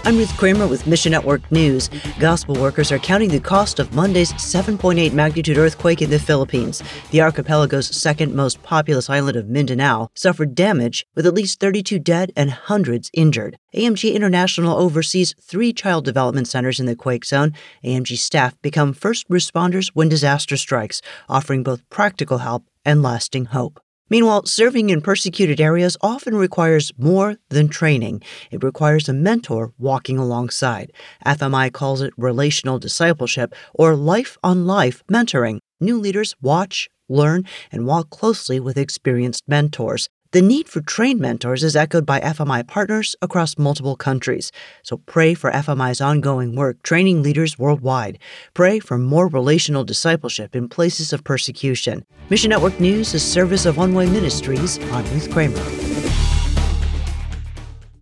I'm Ruth Kramer with Mission Network News. Gospel workers are counting the cost of Monday's 7.8 magnitude earthquake in the Philippines. The archipelago's second most populous island of Mindanao suffered damage, with at least 32 dead and hundreds injured. AMG International oversees 3 child development centers in the quake zone. AMG staff become first responders when disaster strikes, offering both practical help and lasting hope. Meanwhile, serving in persecuted areas often requires more than training. It requires a mentor walking alongside. FMI calls it relational discipleship or life-on-life mentoring. New leaders watch, learn, and walk closely with experienced mentors. The need for trained mentors is echoed by FMI partners across multiple countries. So pray for FMI's ongoing work training leaders worldwide. Pray for more relational discipleship in places of persecution. Mission Network News is service of One Way Ministries. I'm Ruth Kramer.